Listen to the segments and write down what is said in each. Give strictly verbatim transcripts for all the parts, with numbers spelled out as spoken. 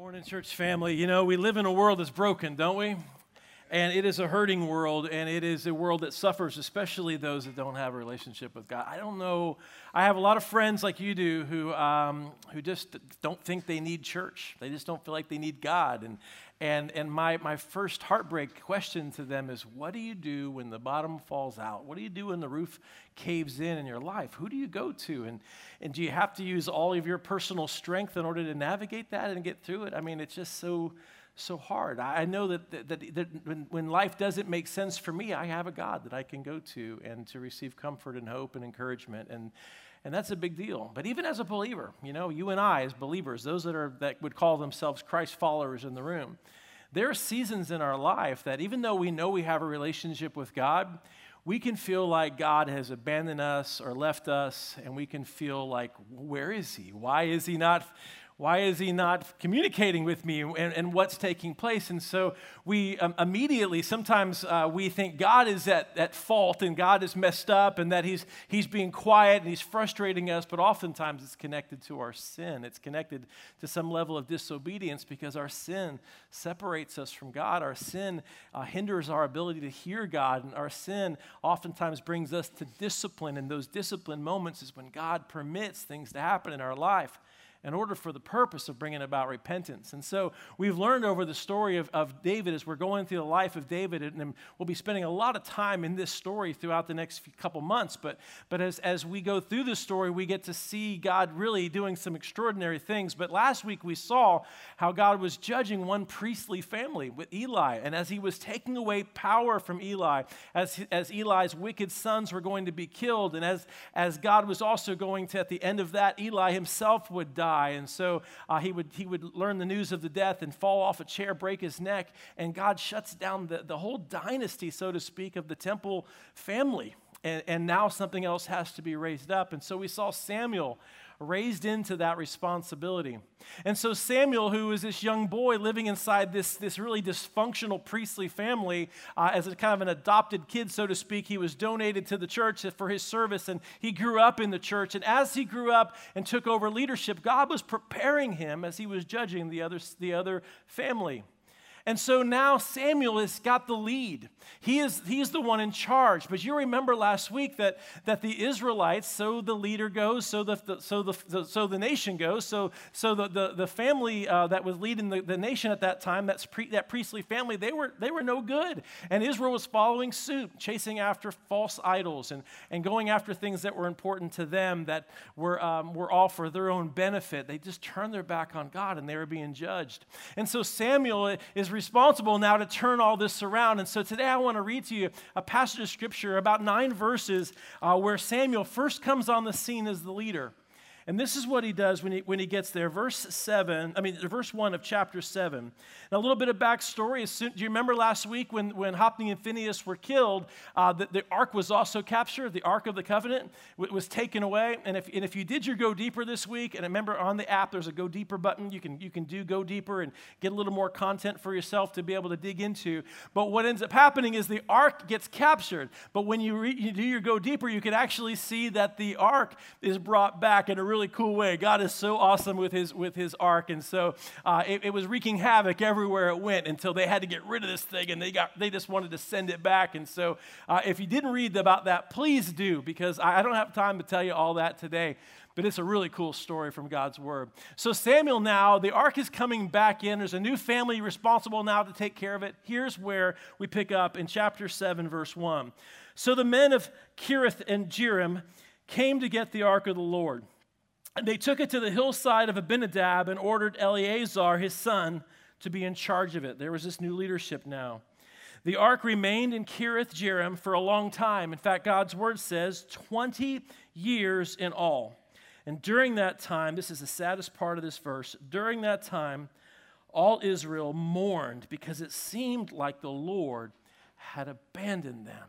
Morning, church family. You know, we live in a world that's broken, don't we? And it is a hurting world, and it is a world that suffers, especially those that don't have a relationship with God. I don't know. I have a lot of friends like you do who um, who just don't think they need church. They just don't feel like they need God. And and and my my first heartbreak question to them is, what do you do when the bottom falls out? What do you do when the roof caves in in your life? Who do you go to? And and do you have to use all of your personal strength in order to navigate that and get through it? I mean, it's just so. so hard. I know that, that, that, that when, when life doesn't make sense for me, I have a God that I can go to and to receive comfort and hope and encouragement, and and that's a big deal. But even as a believer, you know, you and I as believers, those that are that would call themselves Christ followers in the room, there are seasons in our life that even though we know we have a relationship with God, we can feel like God has abandoned us or left us, and we can feel like, where is he? Why is he not Why is he not communicating with me, and, and what's taking place? And so we um, immediately, sometimes uh, we think God is at, at fault and God is messed up and that he's, he's being quiet and he's frustrating us, but oftentimes it's connected to our sin. It's connected to some level of disobedience because our sin separates us from God. Our sin uh, hinders our ability to hear God, and our sin oftentimes brings us to discipline, and those discipline moments is when God permits things to happen in our life in order for the purpose of bringing about repentance. And so we've learned over the story of, of David as we're going through the life of David, and we'll be spending a lot of time in this story throughout the next few, couple months, but, but as, as we go through the story, we get to see God really doing some extraordinary things. But last week we saw how God was judging one priestly family with Eli, and as he was taking away power from Eli, as, as Eli's wicked sons were going to be killed, and as, as God was also going to, at the end of that, Eli himself would die. And so uh, he would he would learn the news of the death and fall off a chair, break his neck, and God shuts down the, the whole dynasty, so to speak, of the temple family. And, and now something else has to be raised up. And so we saw Samuel raised into that responsibility. And so Samuel, who is this young boy living inside this, this really dysfunctional priestly family, uh, as a kind of an adopted kid, so to speak, he was donated to the church for his service, and he grew up in the church. And as he grew up and took over leadership, God was preparing him as he was judging the other, the other family. And so now Samuel has got the lead. He is he's the one in charge. But you remember last week that, that the Israelites, so the leader goes, so the, the so the so the nation goes, so so the the, the family uh, that was leading the, the nation at that time, that's pre, that priestly family, they were they were no good. And Israel was following suit, chasing after false idols and, and going after things that were important to them, that were um, were all for their own benefit. They just turned their back on God, and they were being judged. And so Samuel is responsible now to turn all this around. And so today I want to read to you a passage of scripture, about nine verses, uh, where Samuel first comes on the scene as the leader. And this is what he does when he, when he gets there. Verse seven, I mean, verse one of chapter seven. Now, a little bit of backstory. As soon, do you remember last week when, when Hophni and Phinehas were killed, uh, the, the ark was also captured. The Ark of the Covenant w- was taken away. And if, and if you did your Go Deeper this week, and remember on the app there's a Go Deeper button. You can, you can do Go Deeper and get a little more content for yourself to be able to dig into. But what ends up happening is the ark gets captured. But when you, re- you do your Go Deeper, you can actually see that the ark is brought back in a really cool way. God is so awesome with his with his ark, and so uh, it, it was wreaking havoc everywhere it went until they had to get rid of this thing, and they got they just wanted to send it back. And so, uh, if you didn't read about that, please do, because I, I don't have time to tell you all that today. But it's a really cool story from God's word. So Samuel now, the ark is coming back in. There's a new family responsible now to take care of it. Here's where we pick up in chapter seven, verse one. So the men of Kirith and Jearim came to get the ark of the Lord. And they took it to the hillside of Abinadab and ordered Eleazar, his son, to be in charge of it. There was this new leadership now. The ark remained in Kirith Jearim for a long time. In fact, God's word says twenty years in all. And during that time, this is the saddest part of this verse, during that time, all Israel mourned because it seemed like the Lord had abandoned them.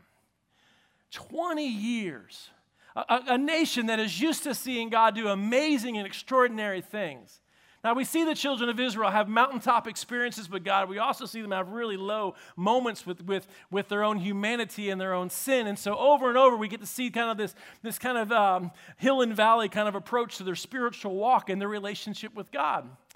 twenty years. A, a nation that is used to seeing God do amazing and extraordinary things. Now, we see the children of Israel have mountaintop experiences with God. We also see them have really low moments with, with, with their own humanity and their own sin. And so over and over, we get to see kind of this, this kind of um, hill and valley kind of approach to their spiritual walk and their relationship with God.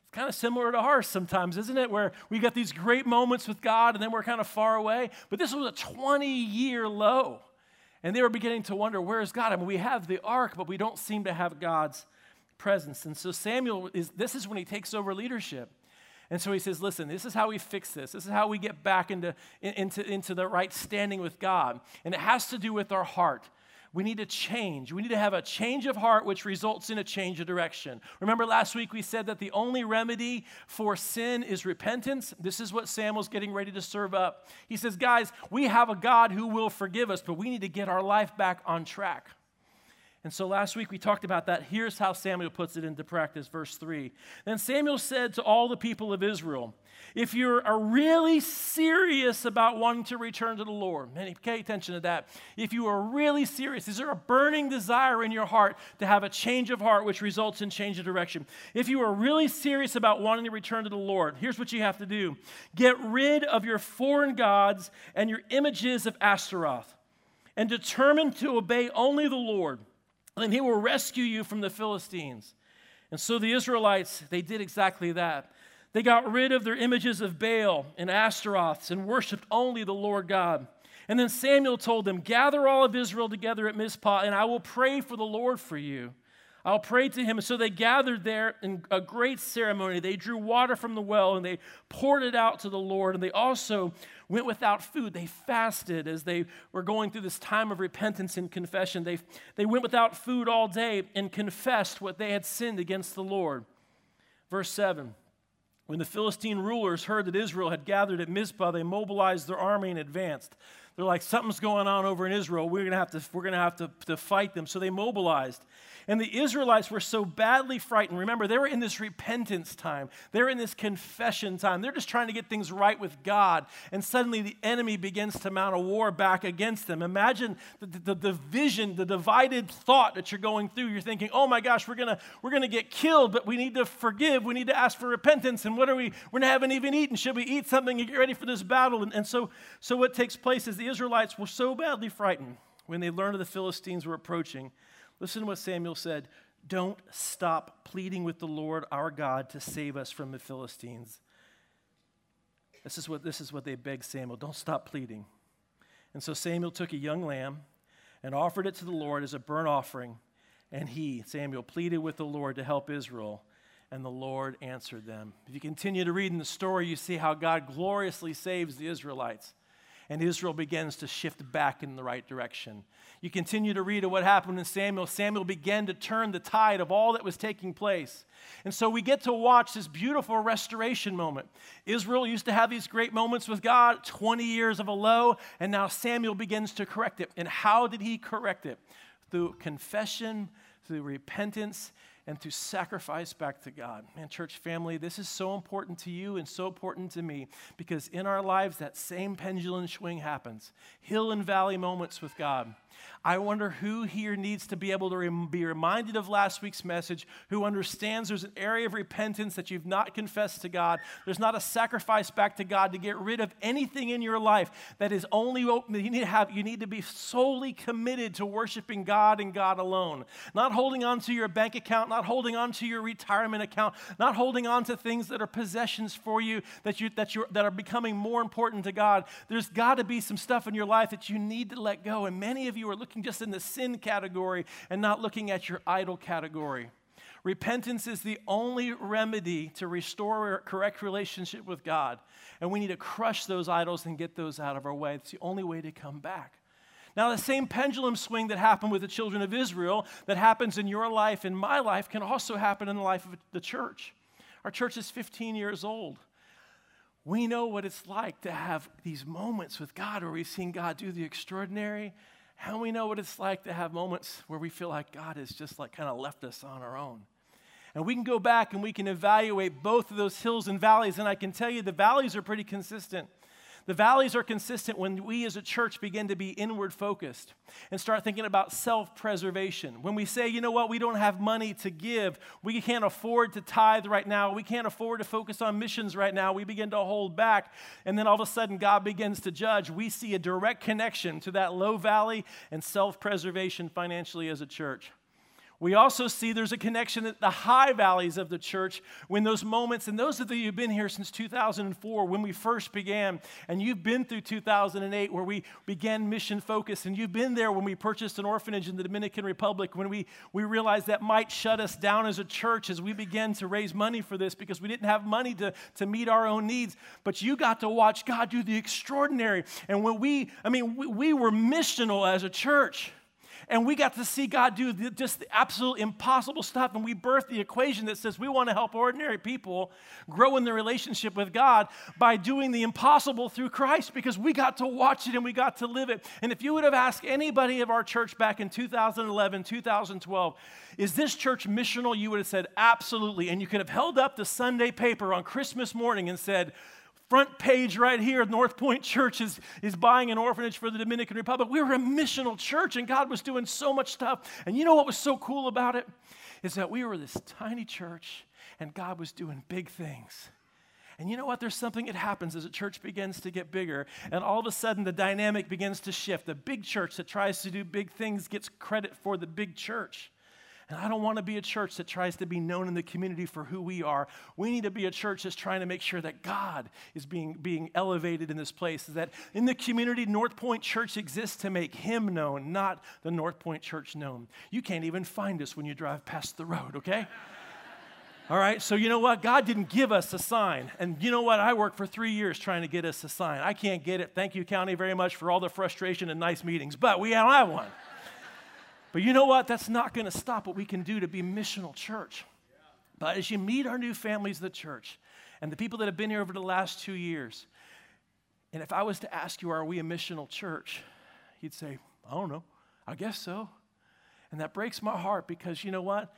It's kind of similar to ours sometimes, isn't it? Where we got these great moments with God and then we're kind of far away. But this was a twenty-year low. And they were beginning to wonder, where is God? I mean, we have the ark, but we don't seem to have God's presence. And so Samuel, is this is when he takes over leadership. And so he says, listen, this is how we fix this. This is how we get back into, into, into the right standing with God. And it has to do with our heart. We need to change. We need to have a change of heart, which results in a change of direction. Remember last week we said that the only remedy for sin is repentance. This is what Samuel's getting ready to serve up. He says, guys, we have a God who will forgive us, but we need to get our life back on track. And so last week we talked about that. Here's how Samuel puts it into practice, verse three. Then Samuel said to all the people of Israel, if you are really serious about wanting to return to the Lord, man, pay attention to that. If you are really serious, is there a burning desire in your heart to have a change of heart which results in change of direction? If you are really serious about wanting to return to the Lord, here's what you have to do. Get rid of your foreign gods and your images of Ashtaroth and determine to obey only the Lord. And he will rescue you from the Philistines. And so the Israelites, they did exactly that. They got rid of their images of Baal and Ashtaroths and worshiped only the Lord God. And then Samuel told them, gather all of Israel together at Mizpah, and I will pray for the Lord for you. I'll pray to him. And so they gathered there in a great ceremony. They drew water from the well, and they poured it out to the Lord. And they also went without food. They fasted as they were going through this time of repentance and confession. They, they went without food all day and confessed what they had sinned against the Lord. Verse seven, when the Philistine rulers heard that Israel had gathered at Mizpah, they mobilized their army and advanced. They're like, something's going on over in Israel. We're going to have to, we're going to have to, to fight them. So they mobilized. And the Israelites were so badly frightened. Remember, they were in this repentance time. They're in this confession time. They're just trying to get things right with God. And suddenly the enemy begins to mount a war back against them. Imagine the, the, the division, the divided thought that you're going through. You're thinking, oh my gosh, we're going to we're gonna get killed, but we need to forgive. We need to ask for repentance. And what are we? We're not haven't even eaten. Should we eat something and get ready for this battle? And, and so, so what takes place is the Israelites were so badly frightened when they learned that the Philistines were approaching. Listen to what Samuel said. Don't stop pleading with the Lord our God to save us from the Philistines. This is what, this is what they begged Samuel. Don't stop pleading. And so Samuel took a young lamb and offered it to the Lord as a burnt offering. And he, Samuel, pleaded with the Lord to help Israel. And the Lord answered them. If you continue to read in the story, you see how God gloriously saves the Israelites. And Israel begins to shift back in the right direction. You continue to read of what happened in Samuel. Samuel began to turn the tide of all that was taking place. And so we get to watch this beautiful restoration moment. Israel used to have these great moments with God, twenty years of a low, and now Samuel begins to correct it. And how did he correct it? Through confession, through repentance, and to sacrifice back to God. Man, church family, this is so important to you and so important to me because in our lives, that same pendulum swing happens. Hill and valley moments with God. I wonder who here needs to be able to rem- be reminded of last week's message, who understands there's an area of repentance that you've not confessed to God. There's not a sacrifice back to God to get rid of anything in your life that is only open. You need to have, you need to be solely committed to worshiping God and God alone. Not holding on to your bank account, not holding on to your retirement account, not holding on to things that are possessions for you that you that you that are becoming more important to God. There's got to be some stuff in your life that you need to let go. And many of you are looking just in the sin category and not looking at your idol category. Repentance is the only remedy to restore a correct relationship with God. And we need to crush those idols and get those out of our way. It's the only way to come back. Now, the same pendulum swing that happened with the children of Israel, that happens in your life and my life, can also happen in the life of the church. Our church is fifteen years old. We know what it's like to have these moments with God where we've seen God do the extraordinary. And we know what it's like to have moments where we feel like God has just like kind of left us on our own. And we can go back and we can evaluate both of those hills and valleys. And I can tell you the valleys are pretty consistent. The valleys are consistent when we as a church begin to be inward focused and start thinking about self-preservation. When we say, you know what, we don't have money to give, we can't afford to tithe right now, we can't afford to focus on missions right now, we begin to hold back, and then all of a sudden God begins to judge. We see a direct connection to that low valley and self-preservation financially as a church. We also see there's a connection at the high valleys of the church when those moments, and those of you who've been here since two thousand four, when we first began, and you've been through two thousand eight where we began Mission Focus, and you've been there when we purchased an orphanage in the Dominican Republic, when we, we realized that might shut us down as a church as we began to raise money for this because we didn't have money to, to meet our own needs. But you got to watch God do the extraordinary. And when we, I mean, we, we were missional as a church. And we got to see God do the, just the absolute impossible stuff. And we birthed the equation that says we want to help ordinary people grow in their relationship with God by doing the impossible through Christ, because we got to watch it and we got to live it. And if you would have asked anybody of our church back in two thousand eleven, two thousand twelve, is this church missional? You would have said absolutely. And you could have held up the Sunday paper on Christmas morning and said, front page right here, North Point Church is, is buying an orphanage for the Dominican Republic. We were a missional church, and God was doing so much stuff. And you know what was so cool about it? Is that we were this tiny church, and God was doing big things. And you know what? There's something that happens as a church begins to get bigger, and all of a sudden the dynamic begins to shift. The big church that tries to do big things gets credit for the big church. And I don't want to be a church that tries to be known in the community for who we are. We need to be a church that's trying to make sure that God is being, being elevated in this place. That in the community, North Point Church exists to make Him known, not the North Point Church known. You can't even find us when you drive past the road, okay? All right, so you know what? God didn't give us a sign. And you know what? I worked for three years trying to get us a sign. I can't get it. Thank you, County, very much for all the frustration and nice meetings. But we don't have one. But you know what? That's not going to stop what we can do to be missional church. But as you meet our new families of the church and the people that have been here over the last two years, and if I was to ask you, are we a missional church? You'd say, I don't know. I guess so. And that breaks my heart, because you know what?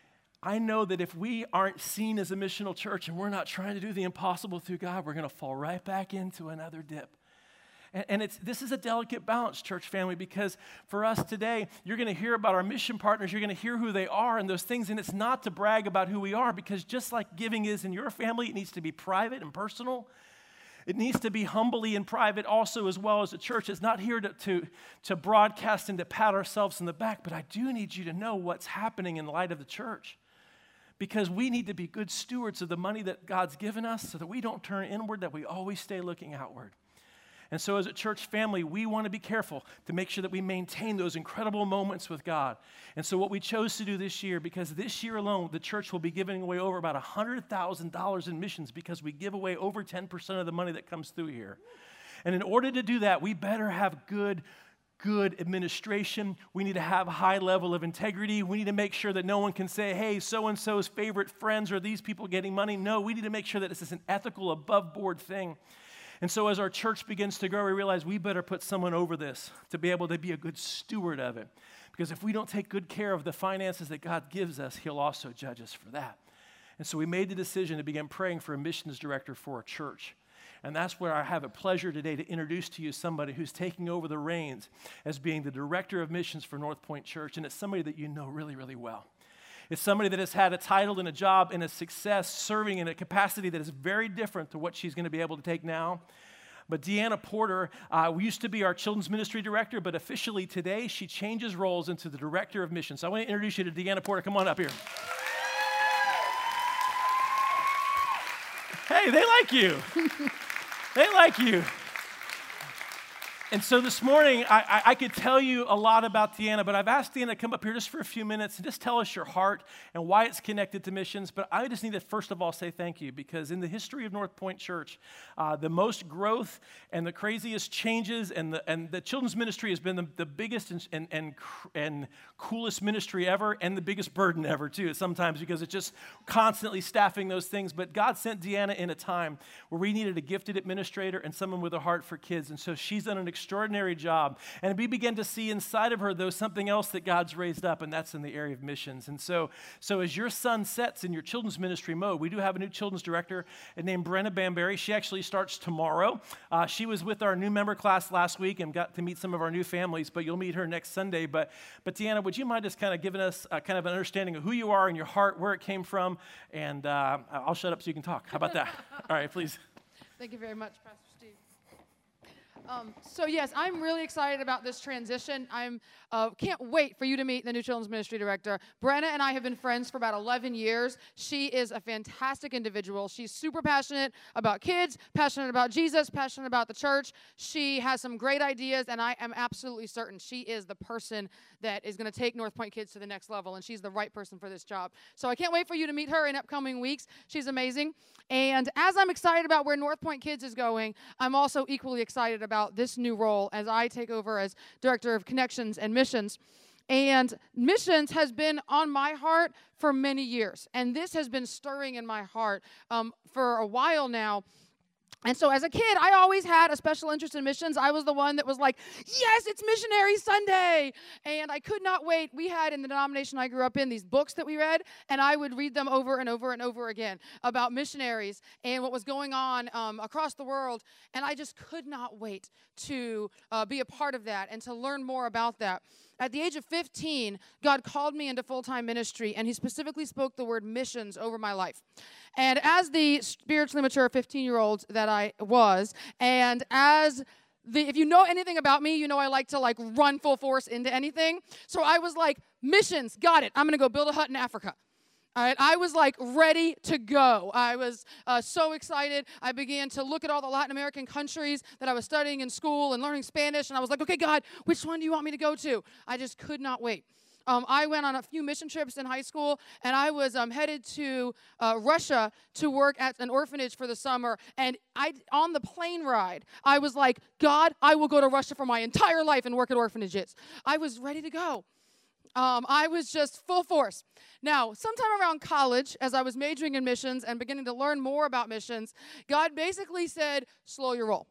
I know that if we aren't seen as a missional church and we're not trying to do the impossible through God, we're going to fall right back into another dip. And it's, this is a delicate balance, church family, because for us today, you're going to hear about our mission partners. You're going to hear who they are and those things. And it's not to brag about who we are, because just like giving is in your family, it needs to be private and personal. It needs to be humbly and private also, as well as the church. It's not here to, to, to broadcast and to pat ourselves in the back, but I do need you to know what's happening in light of the church. Because we need to be good stewards of the money that God's given us so that we don't turn inward, that we always stay looking outward. And so as a church family, we want to be careful to make sure that we maintain those incredible moments with God. And so what we chose to do this year, because this year alone, the church will be giving away over about one hundred thousand dollars in missions, because we give away over ten percent of the money that comes through here. And in order to do that, we better have good good administration. We need to have a high level of integrity. We need to make sure that no one can say, hey, so-and-so's favorite friends are these people getting money. No, we need to make sure that this is an ethical, above-board thing. And so as our church begins to grow, we realize we better put someone over this to be able to be a good steward of it. Because if we don't take good care of the finances that God gives us, He'll also judge us for that. And so we made the decision to begin praying for a missions director for our church. And that's where I have a pleasure today to introduce to you somebody who's taking over the reins as being the director of missions for North Point Church. And it's somebody that you know really, really well. It's somebody that has had a title and a job and a success serving in a capacity that is very different to what she's going to be able to take now. But Deanna Porter uh, used to be our children's ministry director, but officially today she changes roles into the director of missions. So I want to introduce you to Deanna Porter. Come on up here. Hey, they like you. They like you. And so this morning, I, I, I could tell you a lot about Deanna, but I've asked Deanna to come up here just for a few minutes and just tell us your heart and why it's connected to missions. But I just need to, first of all, say thank you, because in the history of North Point Church, uh, the most growth and the craziest changes, and the, and the children's ministry has been the, the biggest and, and, and, and coolest ministry ever, and the biggest burden ever, too, sometimes, because it's just constantly staffing those things. But God sent Deanna in a time where we needed a gifted administrator and someone with a heart for kids. And so she's done an extraordinary job. And we begin to see inside of her, though, something else that God's raised up, and that's in the area of missions. And so, so as your sun sets in your children's ministry mode, we do have a new children's director named Brenna Bamberry. She actually starts tomorrow. Uh, she was with our new member class last week and got to meet some of our new families, but you'll meet her next Sunday. But, but Deanna, would you mind just kind of giving us a, kind of an understanding of who you are and your heart, where it came from? And uh, I'll shut up so you can talk. How about that? All right, please. Thank you very much, Pastor Steve. Um, so yes, I'm really excited about this transition. I'm uh, can't wait for you to meet the new children's ministry director. Brenna and I have been friends for about eleven years. She is a fantastic individual. She's super passionate about kids, passionate about Jesus, passionate about the church. She has some great ideas, and I am absolutely certain she is the person that is going to take North Point Kids to the next level, and she's the right person for this job. So I can't wait for you to meet her in upcoming weeks. She's amazing. And as I'm excited about where North Point Kids is going, I'm also equally excited about this new role as I take over as Director of Connections and Missions. And missions has been on my heart for many years. And this has been stirring in my heart um, for a while now. And so as a kid, I always had a special interest in missions. I was the one that was like, yes, it's Missionary Sunday. And I could not wait. We had in the denomination I grew up in these books that we read, and I would read them over and over and over again about missionaries and what was going on um, across the world. And I just could not wait to uh, be a part of that and to learn more about that. At the age of fifteen, God called me into full-time ministry, and he specifically spoke the word missions over my life. And as the spiritually mature fifteen-year-old that I was, and as the, if you know anything about me, you know I like to like run full force into anything. So I was like, missions, got it. I'm going to go build a hut in Africa. All right, I was like ready to go. I was uh, so excited. I began to look at all the Latin American countries that I was studying in school and learning Spanish, and I was like, okay, God, which one do you want me to go to? I just could not wait. Um, I went on a few mission trips in high school, and I was um, headed to uh, Russia to work at an orphanage for the summer. And I, on the plane ride, I was like, God, I will go to Russia for my entire life and work at orphanages. I was ready to go. Um, I was just full force. Now, sometime around college, as I was majoring in missions and beginning to learn more about missions, God basically said, slow your roll.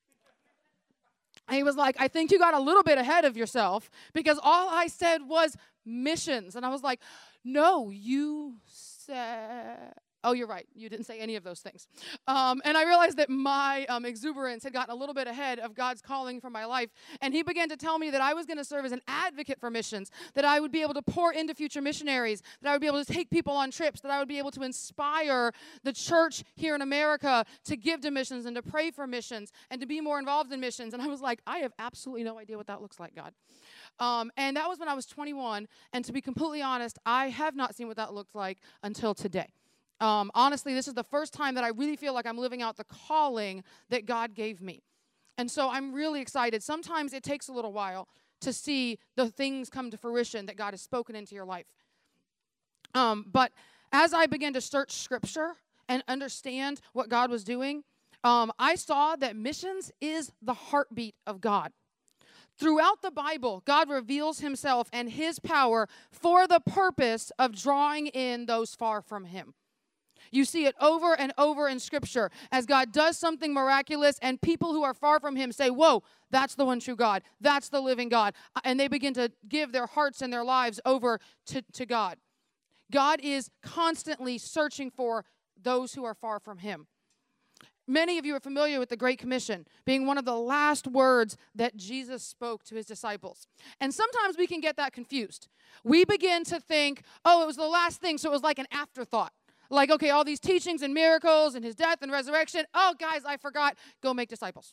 And he was like, I think you got a little bit ahead of yourself, because all I said was missions. And I was like, no, you said... Oh, you're right. You didn't say any of those things. Um, and I realized that my um, exuberance had gotten a little bit ahead of God's calling for my life. And he began to tell me that I was going to serve as an advocate for missions, that I would be able to pour into future missionaries, that I would be able to take people on trips, that I would be able to inspire the church here in America to give to missions and to pray for missions and to be more involved in missions. And I was like, I have absolutely no idea what that looks like, God. Um, and that was when I was twenty-one. And to be completely honest, I have not seen what that looked like until today. Um, honestly, this is the first time that I really feel like I'm living out the calling that God gave me. And so I'm really excited. Sometimes it takes a little while to see the things come to fruition that God has spoken into your life. Um, but as I began to search Scripture and understand what God was doing, um, I saw that missions is the heartbeat of God. Throughout the Bible, God reveals himself and his power for the purpose of drawing in those far from him. You see it over and over in Scripture as God does something miraculous, and people who are far from him say, whoa, that's the one true God. That's the living God. And they begin to give their hearts and their lives over to, to God. God is constantly searching for those who are far from him. Many of you are familiar with the Great Commission being one of the last words that Jesus spoke to his disciples. And sometimes we can get that confused. We begin to think, oh, it was the last thing, so it was like an afterthought. Like, okay, all these teachings and miracles and his death and resurrection. Oh, guys, I forgot. Go make disciples.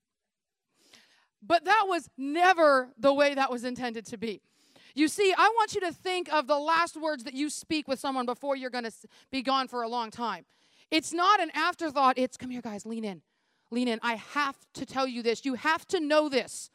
But that was never the way that was intended to be. You see, I want you to think of the last words that you speak with someone before you're going to be gone for a long time. It's not an afterthought. It's, come here, guys, lean in. Lean in. I have to tell you this. You have to know this.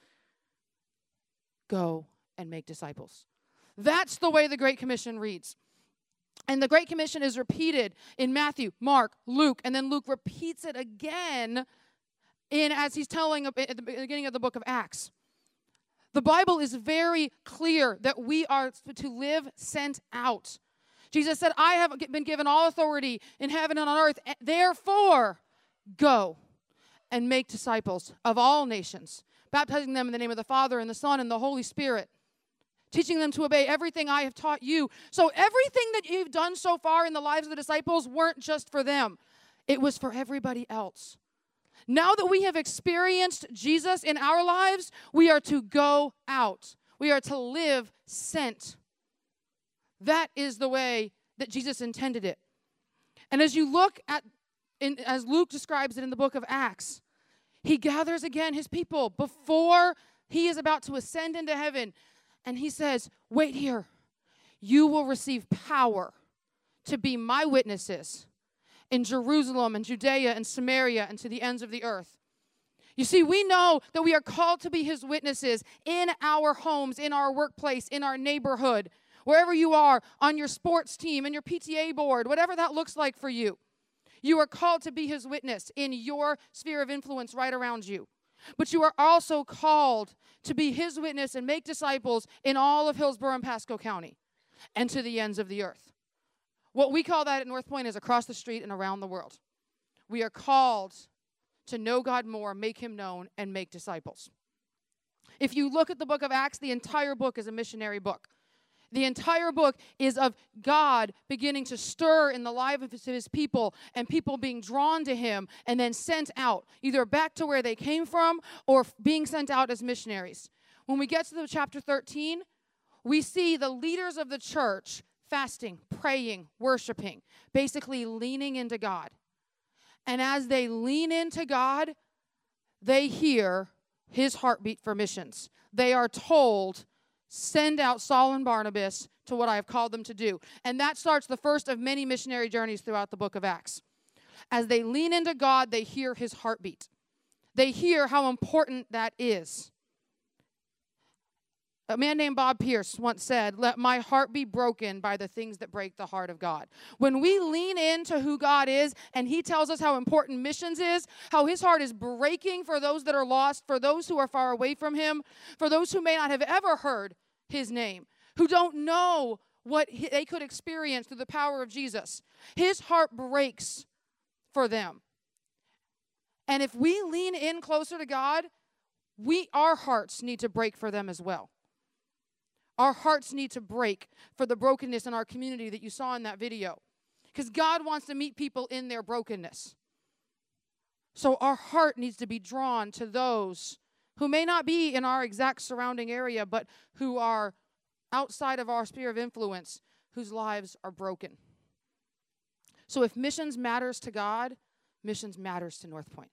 Go and make disciples. That's the way the Great Commission reads. And the Great Commission is repeated in Matthew, Mark, Luke, and then Luke repeats it again in as he's telling at the beginning of the book of Acts. The Bible is very clear that we are to live sent out. Jesus said, I have been given all authority in heaven and on earth. Therefore, go and make disciples of all nations, baptizing them in the name of the Father and the Son and the Holy Spirit, teaching them to obey everything I have taught you. So everything that you've done so far in the lives of the disciples weren't just for them. It was for everybody else. Now that we have experienced Jesus in our lives, we are to go out. We are to live sent. That is the way that Jesus intended it. And as you look at, in, as Luke describes it in the book of Acts, he gathers again his people before he is about to ascend into heaven. And he says, wait here. You will receive power to be my witnesses in Jerusalem and Judea and Samaria and to the ends of the earth. You see, we know that we are called to be his witnesses in our homes, in our workplace, in our neighborhood, wherever you are, on your sports team, in your P T A board, whatever that looks like for you. You are called to be his witness in your sphere of influence right around you. But you are also called to be his witness and make disciples in all of Hillsborough and Pasco County and to the ends of the earth. What we call that at North Point is across the street and around the world. We are called to know God more, make him known, and make disciples. If you look at the book of Acts, the entire book is a missionary book. The entire book is of God beginning to stir in the lives of his people and people being drawn to him and then sent out, either back to where they came from or being sent out as missionaries. When we get to the chapter thirteen, we see the leaders of the church fasting, praying, worshiping, basically leaning into God. And as they lean into God, they hear his heartbeat for missions. They are told, send out Saul and Barnabas to what I have called them to do. And that starts the first of many missionary journeys throughout the book of Acts. As they lean into God, they hear his heartbeat. They hear how important that is. A man named Bob Pierce once said, let my heart be broken by the things that break the heart of God. When we lean into who God is and he tells us how important missions is, how his heart is breaking for those that are lost, for those who are far away from him, for those who may not have ever heard his name, who don't know what he, they could experience through the power of Jesus. His heart breaks for them. And if we lean in closer to God, we our hearts need to break for them as well. Our hearts need to break for the brokenness in our community that you saw in that video. Because God wants to meet people in their brokenness. So our heart needs to be drawn to those who may not be in our exact surrounding area, but who are outside of our sphere of influence, whose lives are broken. So if missions matters to God, missions matters to North Point.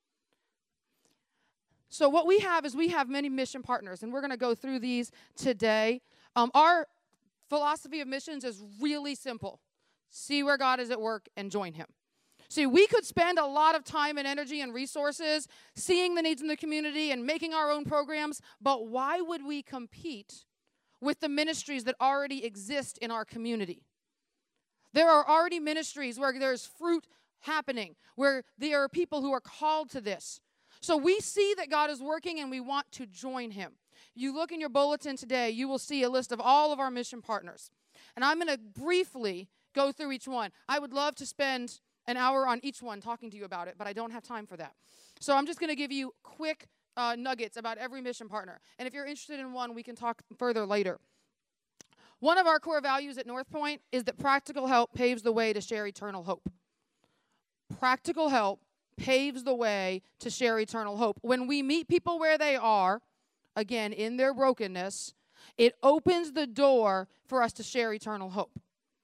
So what we have is we have many mission partners, and we're going to go through these today. Um, our philosophy of missions is really simple. See where God is at work and join him. See, we could spend a lot of time and energy and resources seeing the needs in the community and making our own programs, but why would we compete with the ministries that already exist in our community? There are already ministries where there's fruit happening, where there are people who are called to this. So we see that God is working and we want to join him. You look in your bulletin today, you will see a list of all of our mission partners. And I'm going to briefly go through each one. I would love to spend an hour on each one talking to you about it, but I don't have time for that. So I'm just going to give you quick uh, nuggets about every mission partner. And if you're interested in one, we can talk further later. One of our core values at North Point is that practical help paves the way to share eternal hope. Practical help paves the way to share eternal hope. When we meet people where they are, again, in their brokenness, it opens the door for us to share eternal hope.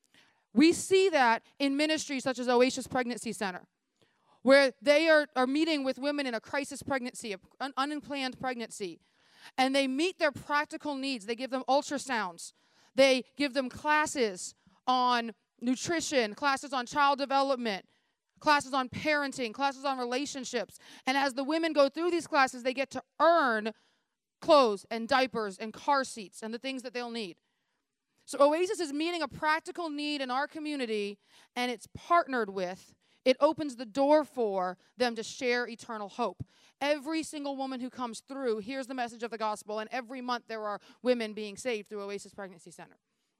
We see that in ministries such as Oasis Pregnancy Center, where they are, are meeting with women in a crisis pregnancy, an unplanned pregnancy, and they meet their practical needs. They give them ultrasounds. They give them classes on nutrition, classes on child development, classes on parenting, classes on relationships. And as the women go through these classes, they get to earn clothes and diapers and car seats and the things that they'll need. So Oasis is meeting a practical need in our community, and it's partnered with, it opens the door for them to share eternal hope. Every single woman who comes through hears the message of the gospel, and every month there are women being saved through Oasis Pregnancy Center.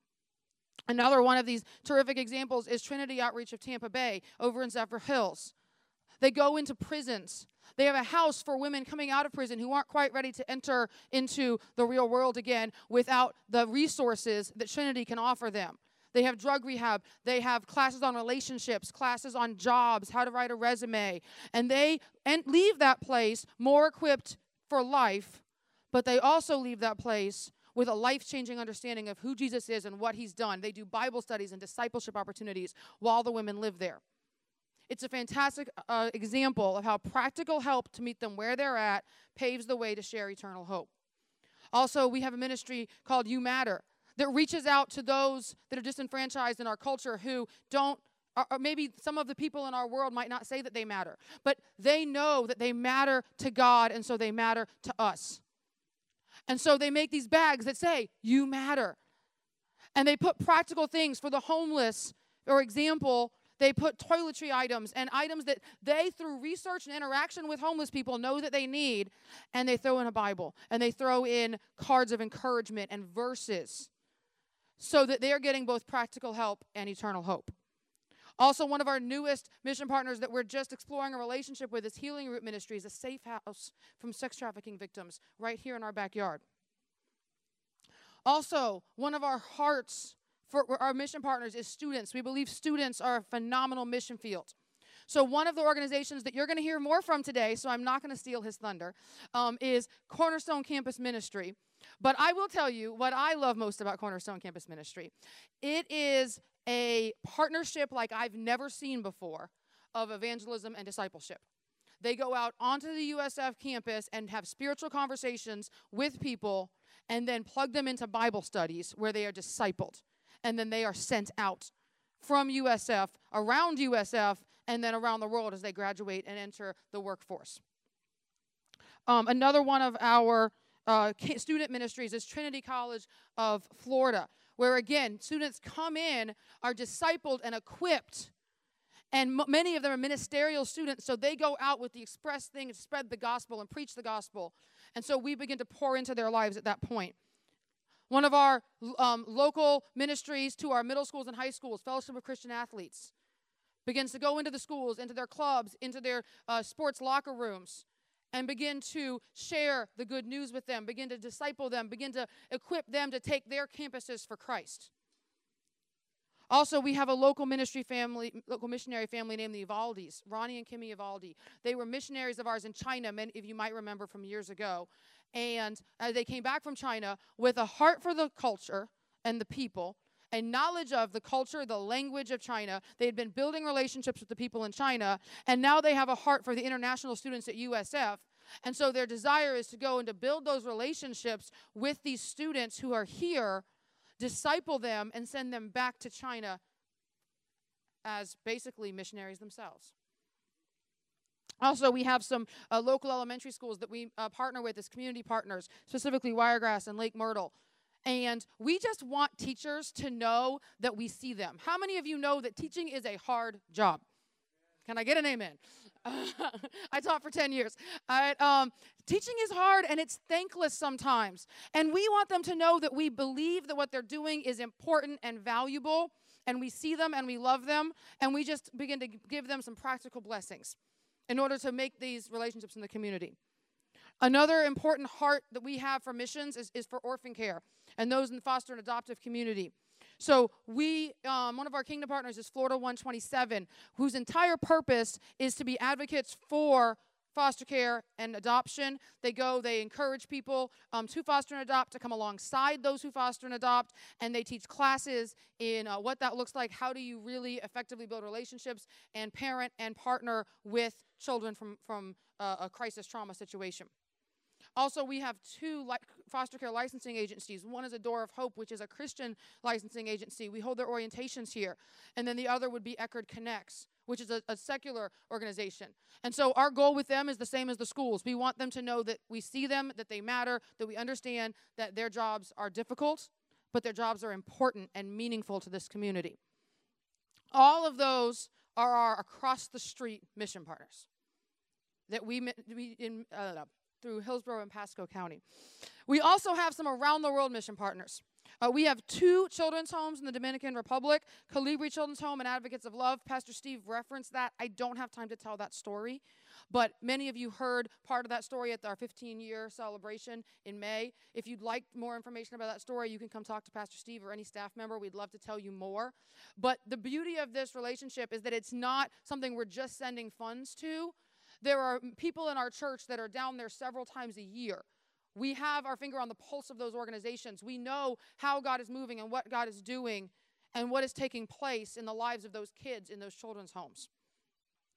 Another one of these terrific examples is Trinity Outreach of Tampa Bay over in Zephyr Hills. They go into prisons. They have a house for women coming out of prison who aren't quite ready to enter into the real world again without the resources that Trinity can offer them. They have drug rehab. They have classes on relationships, classes on jobs, how to write a resume. And they and leave that place more equipped for life, but they also leave that place with a life-changing understanding of who Jesus is and what he's done. They do Bible studies and discipleship opportunities while the women live there. It's a fantastic uh, example of how practical help to meet them where they're at paves the way to share eternal hope. Also, we have a ministry called You Matter that reaches out to those that are disenfranchised in our culture who don't, or maybe some of the people in our world might not say that they matter, but they know that they matter to God, and so they matter to us. And so they make these bags that say, You matter. And they put practical things for the homeless. For example, they put toiletry items and items that they, through research and interaction with homeless people, know that they need, and they throw in a Bible, and they throw in cards of encouragement and verses so that they're getting both practical help and eternal hope. Also, one of our newest mission partners that we're just exploring a relationship with is Healing Root Ministries, a safe house from sex trafficking victims right here in our backyard. Also, one of our hearts for our mission partners is students. We believe students are a phenomenal mission field. So one of the organizations that you're going to hear more from today, so I'm not going to steal his thunder, um, is Cornerstone Campus Ministry. But I will tell you what I love most about Cornerstone Campus Ministry. It is a partnership like I've never seen before of evangelism and discipleship. They go out onto the U S F campus and have spiritual conversations with people and then plug them into Bible studies where they are discipled. And then they are sent out from U S F, around U S F, and then around the world as they graduate and enter the workforce. Um, another one of our uh, student ministries is Trinity College of Florida, where, again, students come in, are discipled and equipped, and m- many of them are ministerial students, so they go out with the express thing to spread the gospel and preach the gospel. And so we begin to pour into their lives at that point. One of our um, local ministries to our middle schools and high schools, Fellowship of Christian Athletes, begins to go into the schools, into their clubs, into their uh, sports locker rooms, and begin to share the good news with them, begin to disciple them, begin to equip them to take their campuses for Christ. Also, we have a local ministry family, local missionary family named the Ivaldis, Ronnie and Kimmy Ivaldi. They were missionaries of ours in China, many of you might remember from years ago. And uh, they came back from China with a heart for the culture and the people, and knowledge of the culture, the language of China. They had been building relationships with the people in China, and now they have a heart for the international students at U S F. And so their desire is to go and to build those relationships with these students who are here, disciple them, and send them back to China as basically missionaries themselves. Also, we have some uh, local elementary schools that we uh, partner with as community partners, specifically Wiregrass and Lake Myrtle. And we just want teachers to know that we see them. How many of you know that teaching is a hard job? Can I get an amen? I taught for ten years. All right, um, teaching is hard, and it's thankless sometimes. And we want them to know that we believe that what they're doing is important and valuable, and we see them and we love them, and we just begin to give them some practical blessings in order to make these relationships in the community. Another important heart that we have for missions is, is for orphan care and those in the foster and adoptive community. So we, um, one of our kingdom partners is Florida one twenty-seven, whose entire purpose is to be advocates for foster care and adoption. They go, they encourage people um, to foster and adopt, to come alongside those who foster and adopt, and they teach classes in uh, what that looks like. How do you really effectively build relationships and parent and partner with children from, from uh, a crisis trauma situation. Also, we have two li- foster care licensing agencies. One is a Door of Hope, which is a Christian licensing agency. We hold their orientations here. And then the other would be Eckerd Connects, which is a, a secular organization. And so our goal with them is the same as the schools. We want them to know that we see them, that they matter, that we understand that their jobs are difficult, but their jobs are important and meaningful to this community. All of those are our across-the-street mission partners that we, we in, uh, through Hillsborough and Pasco County. We also have some around-the-world mission partners. Uh, we have two children's homes in the Dominican Republic, Colibri Children's Home and Advocates of Love. Pastor Steve referenced that. I don't have time to tell that story, but many of you heard part of that story at our fifteen-year celebration in May. If you'd like more information about that story, you can come talk to Pastor Steve or any staff member. We'd love to tell you more. But the beauty of this relationship is that it's not something we're just sending funds to. There are people in our church that are down there several times a year. We have our finger on the pulse of those organizations. We know how God is moving and what God is doing and what is taking place in the lives of those kids in those children's homes.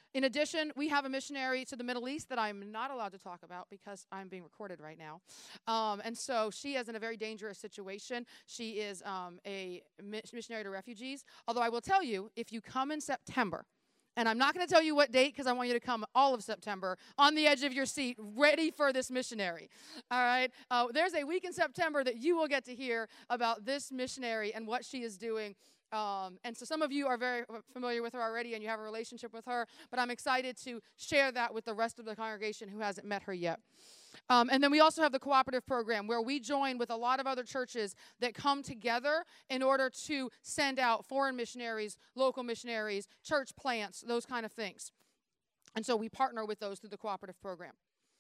In addition, we have a missionary to the Middle East that I'm not allowed to talk about because I'm being recorded right now. Um, and so she is in a very dangerous situation. She is um, a missionary to refugees. Although I will tell you, if you come in September, and I'm not going to tell you what date because I want you to come all of September on the edge of your seat, ready for this missionary. All right? Uh, there's a week in September that you will get to hear about this missionary and what she is doing. Um, and so some of you are very familiar with her already and you have a relationship with her, but I'm excited to share that with the rest of the congregation who hasn't met her yet. Um, and then we also have the cooperative program where we join with a lot of other churches that come together in order to send out foreign missionaries, local missionaries, church plants, those kind of things. And so we partner with those through the cooperative program.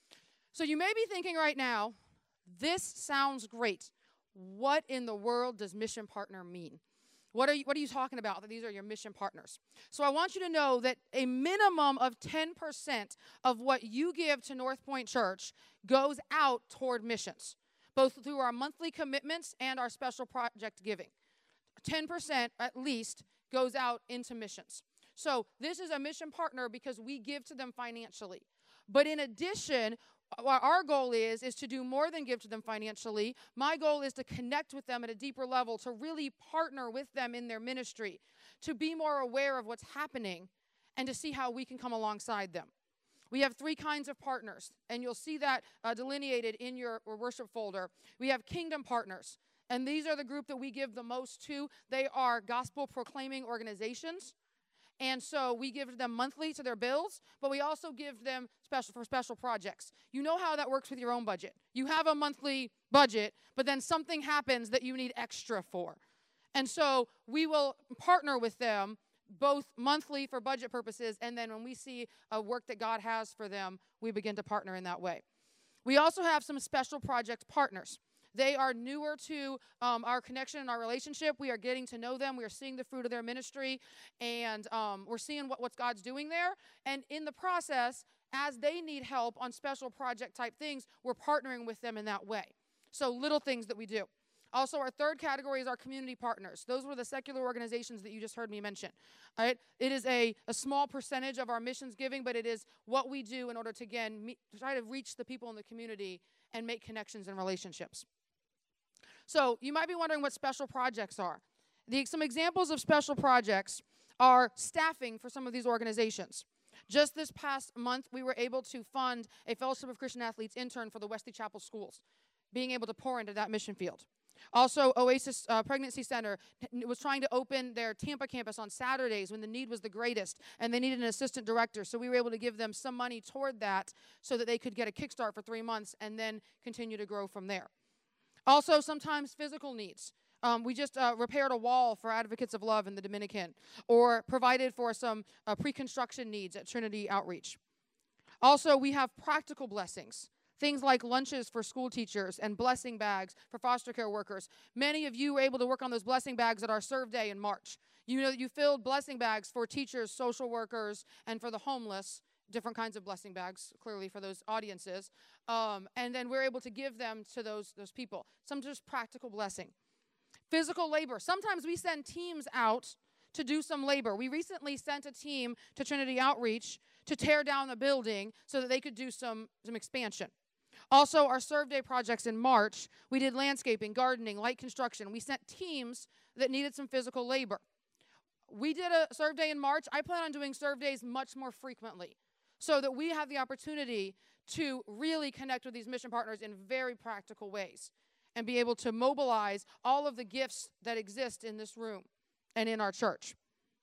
So you may be thinking right now, this sounds great. What in the world does mission partner mean? What are you, what are you talking about, that these are your mission partners? So I want you to know that a minimum of ten percent of what you give to North Point Church goes out toward missions, both through our monthly commitments and our special project giving. ten percent at least goes out into missions. So this is a mission partner because we give to them financially. But in addition, what our goal is, is to do more than give to them financially. My goal is to connect with them at a deeper level, to really partner with them in their ministry, to be more aware of what's happening, and to see how we can come alongside them. We have three kinds of partners, and you'll see that uh, delineated in your worship folder. We have kingdom partners, and these are the group that we give the most to. They are gospel-proclaiming organizations. And so we give them monthly to their bills, but we also give them special for special projects. You know how that works with your own budget. You have a monthly budget, but then something happens that you need extra for. And so we will partner with them both monthly for budget purposes, and then when we see a work that God has for them, we begin to partner in that way. We also have some special project partners. They are newer to um, our connection and our relationship. We are getting to know them. We are seeing the fruit of their ministry, and um, we're seeing what, what God's doing there. And in the process, as they need help on special project type things, we're partnering with them in that way. So little things that we do. Also, our third category is our community partners. Those were the secular organizations that you just heard me mention. All right? It is a, a small percentage of our missions giving, but it is what we do in order to, again, meet, try to reach the people in the community and make connections and relationships. So you might be wondering what special projects are. The, some examples of special projects are staffing for some of these organizations. Just this past month, we were able to fund a Fellowship of Christian Athletes intern for the Wesley Chapel schools, being able to pour into that mission field. Also, Oasis uh, Pregnancy Center was trying to open their Tampa campus on Saturdays when the need was the greatest, and they needed an assistant director. So we were able to give them some money toward that so that they could get a kickstart for three months and then continue to grow from there. Also, sometimes physical needs. Um, we just uh, repaired a wall for Advocates of Love in the Dominican, or provided for some uh, pre-construction needs at Trinity Outreach. Also, we have practical blessings, things like lunches for school teachers and blessing bags for foster care workers. Many of you were able to work on those blessing bags at our Serve Day in March. You know, you filled blessing bags for teachers, social workers, and for the homeless. Different kinds of blessing bags, clearly, for those audiences. Um, and then we're able to give them to those, those people. Some just practical blessing. Physical labor. Sometimes we send teams out to do some labor. We recently sent a team to Trinity Outreach to tear down the building so that they could do some, some expansion. Also, our Serve Day projects in March, we did landscaping, gardening, light construction. We sent teams that needed some physical labor. We did a Serve Day in March. I plan on doing Serve Days much more frequently, so that we have the opportunity to really connect with these mission partners in very practical ways and be able to mobilize all of the gifts that exist in this room and in our church.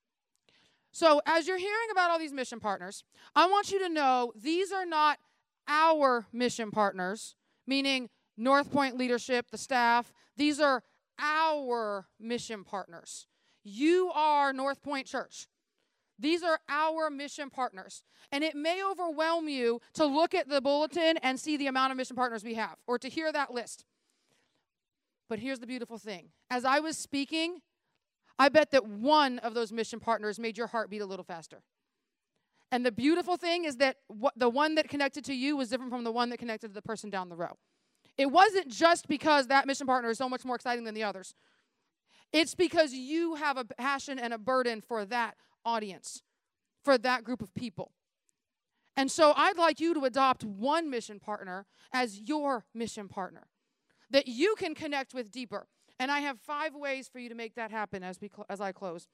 So as you're hearing about all these mission partners, I want you to know these are not our mission partners, meaning North Point leadership, the staff. These are our mission partners. You are North Point Church. These are our mission partners. And it may overwhelm you to look at the bulletin and see the amount of mission partners we have, or to hear that list. But here's the beautiful thing. As I was speaking, I bet that one of those mission partners made your heart beat a little faster. And the beautiful thing is that what, the one that connected to you was different from the one that connected to the person down the row. It wasn't just because that mission partner is so much more exciting than the others. It's because you have a passion and a burden for that audience, for that group of people. And so I'd like you to adopt one mission partner as your mission partner that you can connect with deeper. And I have five ways for you to make that happen as we cl- as I close.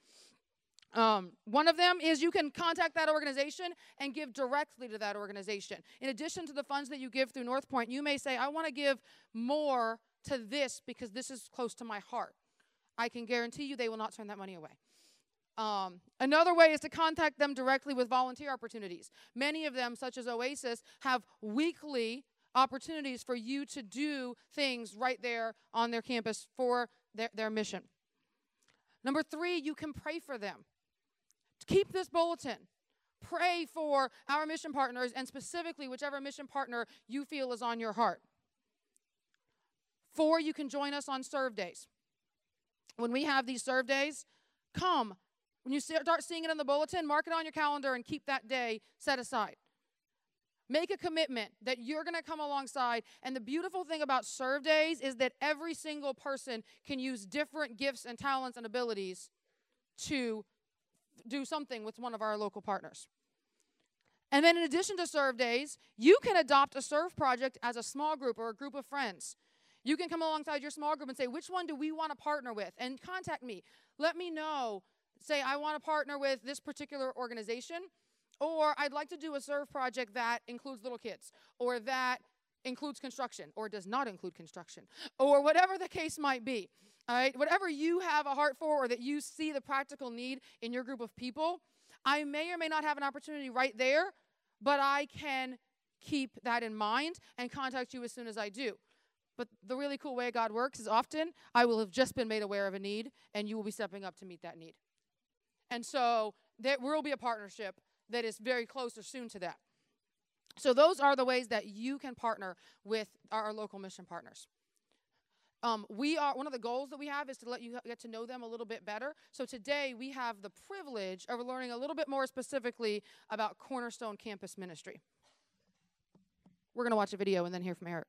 Um, one of them is you can contact that organization and give directly to that organization. In addition to the funds that you give through North Point, you may say, I want to give more to this because this is close to my heart. I can guarantee you they will not turn that money away. Um, another way is to contact them directly with volunteer opportunities. Many of them, such as Oasis, have weekly opportunities for you to do things right there on their campus for their, their mission. Number three, you can pray for them. Keep this bulletin. Pray for our mission partners and specifically whichever mission partner you feel is on your heart. Four, you can join us on serve days. When we have these serve days, come. When you start seeing it in the bulletin, mark it on your calendar and keep that day set aside. Make a commitment that you're going to come alongside. And the beautiful thing about serve days is that every single person can use different gifts and talents and abilities to do something with one of our local partners. And then in addition to serve days, you can adopt a serve project as a small group or a group of friends. You can come alongside your small group and say, which one do we want to partner with? And contact me. Let me know. Say, I want to partner with this particular organization, or I'd like to do a serve project that includes little kids, or that includes construction, or does not include construction, or whatever the case might be. All right, whatever you have a heart for or that you see the practical need in your group of people, I may or may not have an opportunity right there, but I can keep that in mind and contact you as soon as I do. But the really cool way God works is often I will have just been made aware of a need, and you will be stepping up to meet that need. And so there will be a partnership that is very close or soon to that. So those are the ways that you can partner with our, our local mission partners. Um, we are one of the goals that we have is to let you get to know them a little bit better. So today we have the privilege of learning a little bit more specifically about Cornerstone Campus Ministry. We're going to watch a video and then hear from Eric.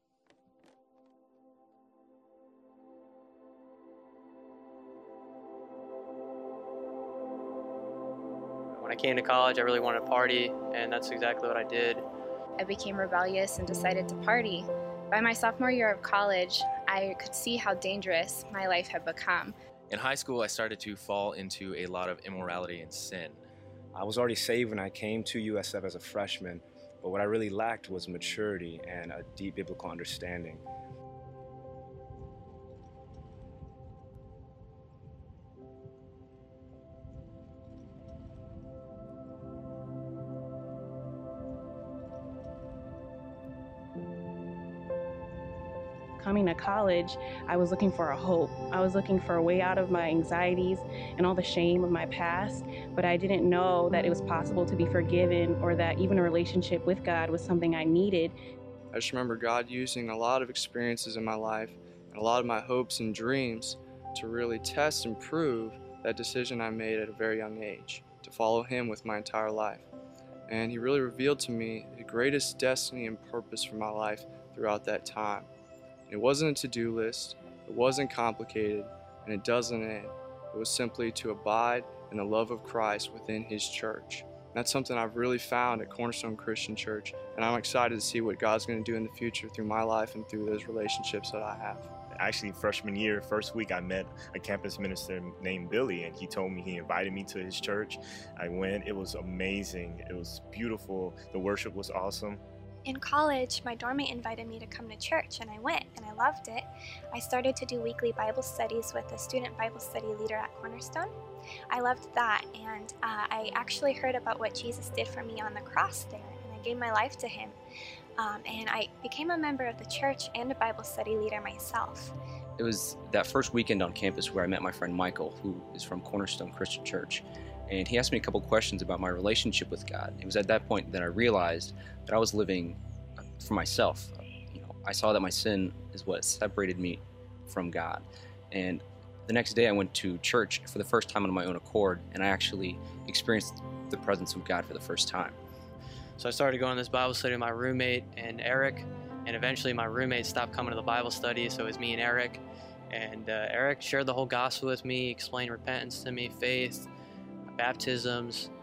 When I came to college, I really wanted to party, and that's exactly what I did. I became rebellious and decided to party. By my sophomore year of college, I could see how dangerous my life had become. In high school, I started to fall into a lot of immorality and sin. I was already saved when I came to U S F as a freshman, but what I really lacked was maturity and a deep biblical understanding. Coming to college, I was looking for a hope. I was looking for a way out of my anxieties and all the shame of my past, but I didn't know that it was possible to be forgiven or that even a relationship with God was something I needed. I just remember God using a lot of experiences in my life and a lot of my hopes and dreams to really test and prove that decision I made at a very young age, to follow Him with my entire life. And He really revealed to me the greatest destiny and purpose for my life throughout that time. It wasn't a to-do list, it wasn't complicated, and it doesn't end. It was simply to abide in the love of Christ within His church. And that's something I've really found at Cornerstone Christian Church, and I'm excited to see what God's going to do in the future through my life and through those relationships that I have. Actually, freshman year, first week, I met a campus minister named Billy, and he told me he invited me to his church. I went. It was amazing. It was beautiful. The worship was awesome. In college, my dorm mate invited me to come to church, and I went, and I loved it. I started to do weekly Bible studies with a student Bible study leader at Cornerstone. I loved that, and uh, I actually heard about what Jesus did for me on the cross there, and I gave my life to Him. Um, and I became a member of the church and a Bible study leader myself. It was that first weekend on campus where I met my friend Michael, who is from Cornerstone Christian Church. And he asked me a couple questions about my relationship with God. It was at that point that I realized that I was living for myself. You know, I saw that my sin is what separated me from God. And the next day I went to church for the first time on my own accord, and I actually experienced the presence of God for the first time. So I started going to this Bible study with my roommate and Eric, and eventually my roommate stopped coming to the Bible study, so it was me and Eric. And uh, Eric shared the whole gospel with me, explained repentance to me, faith, baptisms,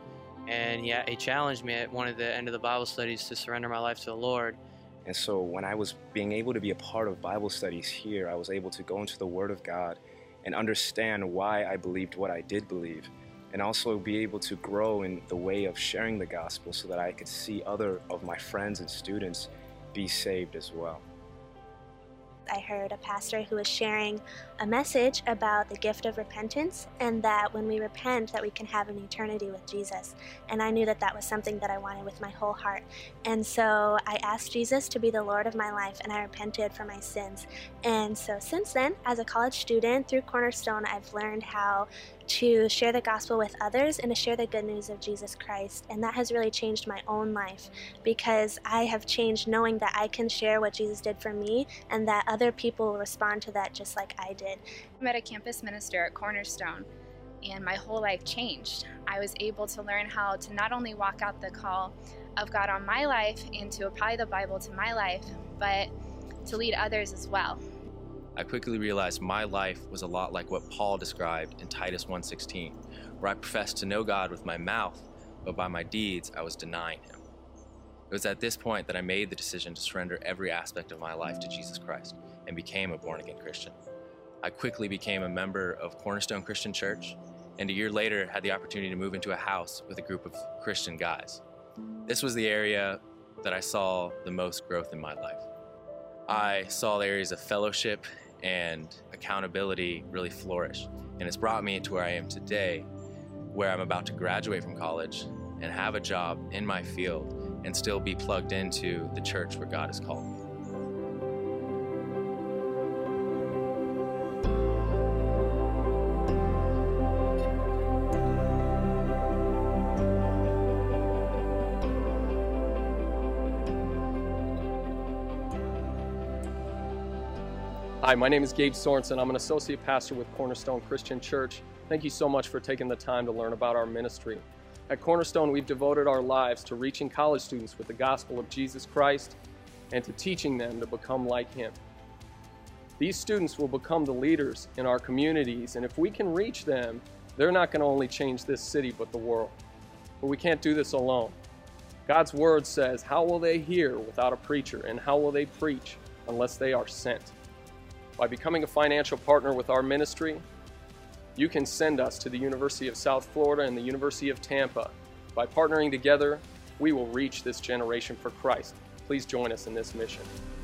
And yeah, he challenged me at one of the end of the Bible studies to surrender my life to the Lord. And so when I was being able to be a part of Bible studies here, I was able to go into the Word of God and understand why I believed what I did believe, and also be able to grow in the way of sharing the gospel so that I could see other of my friends and students be saved as well. I heard a pastor who was sharing a message about the gift of repentance, and that when we repent that we can have an eternity with Jesus. And I knew that that was something that I wanted with my whole heart. And so I asked Jesus to be the Lord of my life, and I repented for my sins. And so since then, as a college student through Cornerstone, I've learned how to share the gospel with others and to share the good news of Jesus Christ. And that has really changed my own life, because I have changed knowing that I can share what Jesus did for me and that other people will respond to that just like I did. I met a campus minister at Cornerstone, and my whole life changed. I was able to learn how to not only walk out the call of God on my life and to apply the Bible to my life, but to lead others as well. I quickly realized my life was a lot like what Paul described in Titus one sixteen, where I professed to know God with my mouth, but by my deeds I was denying him. It was at this point that I made the decision to surrender every aspect of my life to Jesus Christ and became a born-again Christian. I quickly became a member of Cornerstone Christian Church, and a year later had the opportunity to move into a house with a group of Christian guys. This was the area that I saw the most growth in my life. I saw the areas of fellowship and accountability really flourish, and it's brought me to where I am today, where I'm about to graduate from college and have a job in my field and still be plugged into the church where God has called me. Hi, my name is Gabe Sorensen. I'm an associate pastor with Cornerstone Christian Church. Thank you so much for taking the time to learn about our ministry. At Cornerstone, we've devoted our lives to reaching college students with the gospel of Jesus Christ and to teaching them to become like Him. These students will become the leaders in our communities, and if we can reach them, they're not going to only change this city but the world. But we can't do this alone. God's Word says, "How will they hear without a preacher, and how will they preach unless they are sent?" By becoming a financial partner with our ministry, you can send us to the University of South Florida and the University of Tampa. By partnering together, we will reach this generation for Christ. Please join us in this mission.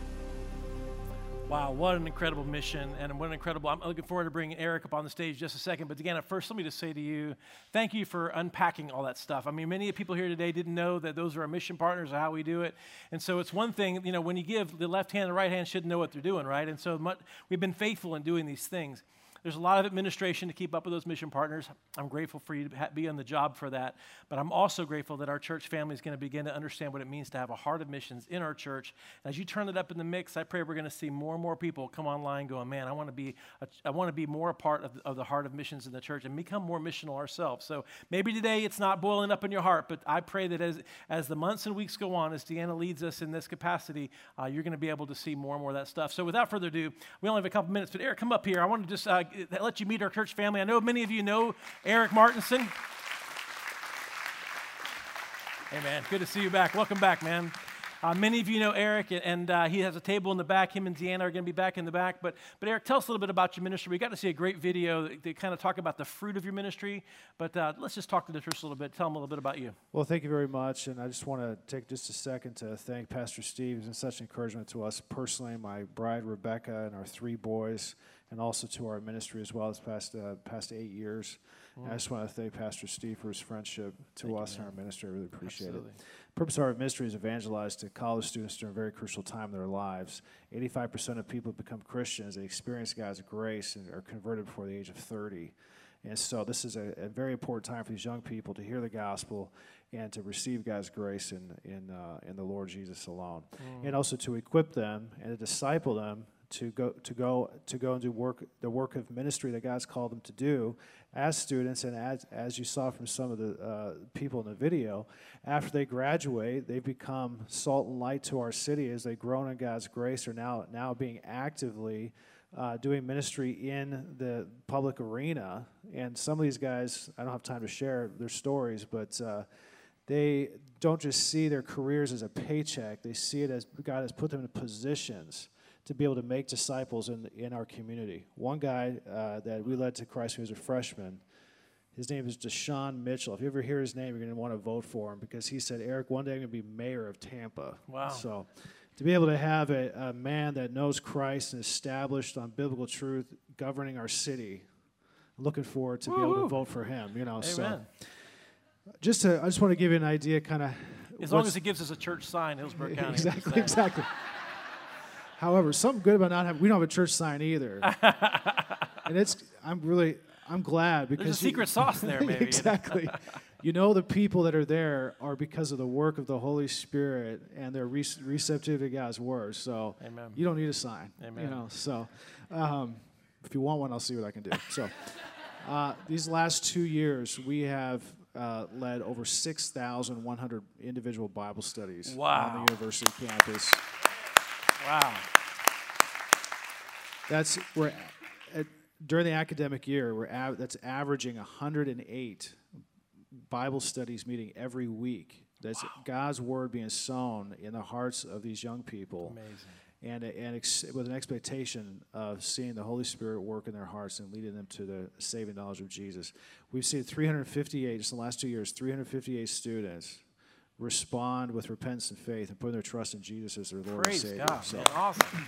Wow, what an incredible mission, and what an incredible, I'm looking forward to bringing Eric up on the stage in just a second, but again, at first, let me just say to you, thank you for unpacking all that stuff. I mean, many of the people here today didn't know that those are our mission partners or how we do it, and so it's one thing, you know, when you give, the left hand and the right hand should know what they're doing, right? And so much, we've been faithful in doing these things. There's a lot of administration to keep up with those mission partners. I'm grateful for you to ha- be on the job for that. But I'm also grateful that our church family is going to begin to understand what it means to have a heart of missions in our church. As you turn it up in the mix, I pray we're going to see more and more people come online going, man, I want to be a, I want to be more a part of, of the heart of missions in the church and become more missional ourselves. So maybe today it's not boiling up in your heart, but I pray that as, as the months and weeks go on, as Deanna leads us in this capacity, uh, you're going to be able to see more and more of that stuff. So without further ado, we only have a couple minutes, but Eric, come up here. I want to just uh, let you meet our church family. I know many of you know Eric Martinson. Hey, man, good to see you back. Welcome back, man. Uh, many of you know Eric, and uh, he has a table in the back. Him and Deanna are going to be back in the back. But, but Eric, tell us a little bit about your ministry. We got to see a great video that, that kind of talk about the fruit of your ministry. But uh, let's just talk to the church a little bit. Tell them a little bit about you. Well, thank you very much. And I just want to take just a second to thank Pastor Steve. He's been such encouragement to us personally, my bride Rebecca, and our three boys, and also to our ministry as well as past uh, past eight years. Mm. I just want to thank Pastor Steve for his friendship to thank us you, and our ministry. I really appreciate Absolutely. it. The purpose of our ministry is evangelize to college students during a very crucial time in their lives. eighty-five percent of people who become Christians, they experience God's grace and are converted before the age of thirty. And so this is a, a very important time for these young people to hear the gospel and to receive God's grace in in, uh, in the Lord Jesus alone. Mm. And also to equip them and to disciple them to go to go to go and do work the work of ministry that God's called them to do as students, and as as you saw from some of the uh, people in the video, after they graduate, they become salt and light to our city as they grow in God's grace, are now now being actively uh, doing ministry in the public arena. And some of these guys, I don't have time to share their stories, but uh, they don't just see their careers as a paycheck. They see it as God has put them in positions to be able to make disciples in in our community. One guy uh, that we led to Christ when he was a freshman, his name is Deshaun Mitchell. If you ever hear his name, you're going to want to vote for him because he said, Eric, one day I'm going to be mayor of Tampa. Wow. So to be able to have a, a man that knows Christ and established on biblical truth governing our city, I'm looking forward to Woo-hoo. be able to vote for him. You know, Amen. so just to, I just want to give you an idea, kind of. As long as he gives us a church sign, Hillsborough County. Exactly, exactly. However, something good about not having, we don't have a church sign either. And it's, I'm really, I'm glad because. There's a you- secret sauce there, maybe. Exactly. You know, the people that are there are because of the work of the Holy Spirit and their re- receptive to God's word. So Amen. you don't need a sign. Amen. You know, so um, if you want one, I'll see what I can do. So uh, these last two years, we have uh, led over six thousand one hundred individual Bible studies Wow. on the university campus. Wow. That's we're at, during the academic year, we're av- that's averaging one hundred eight Bible studies meeting every week. That's wow. God's word being sown in the hearts of these young people. Amazing. And, and ex- with an expectation of seeing the Holy Spirit work in their hearts and leading them to the saving knowledge of Jesus. We've seen three hundred fifty-eight, just in the last two years, three hundred fifty-eight students respond with repentance and faith and putting their trust in Jesus as their Lord Praise and Savior. God. So Man, awesome.